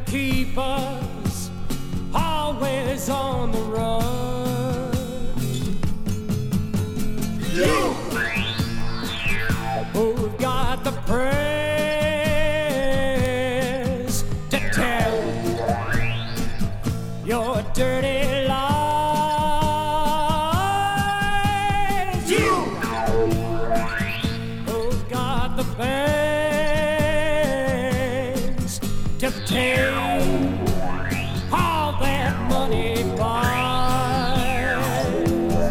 keep us always on the run. You who've got the prayers to tell your dirty lies. You who've got the banks to pay all that money buys.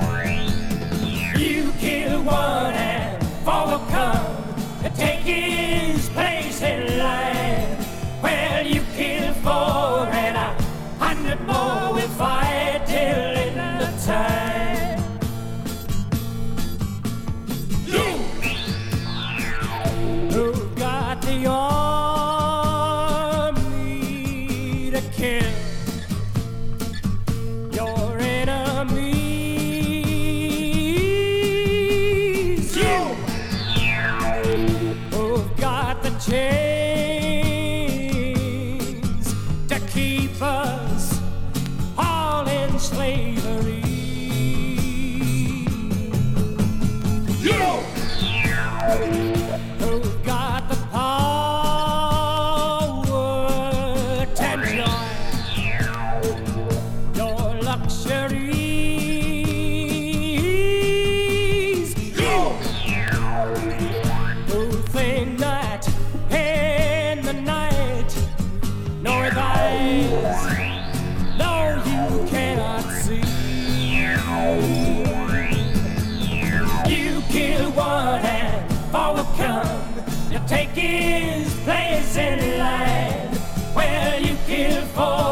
You kill one and four will come to take his place in line. Well, you kill four and 100 more will fight till in the time. You who've got the army to kill your enemies. You who've got the chains to keep us all in slavery. You who've got the power to enjoy your luxuries. You who think that in the night no advice, no you cannot see. You kill one and four will come to take his place in line. Well, you kill four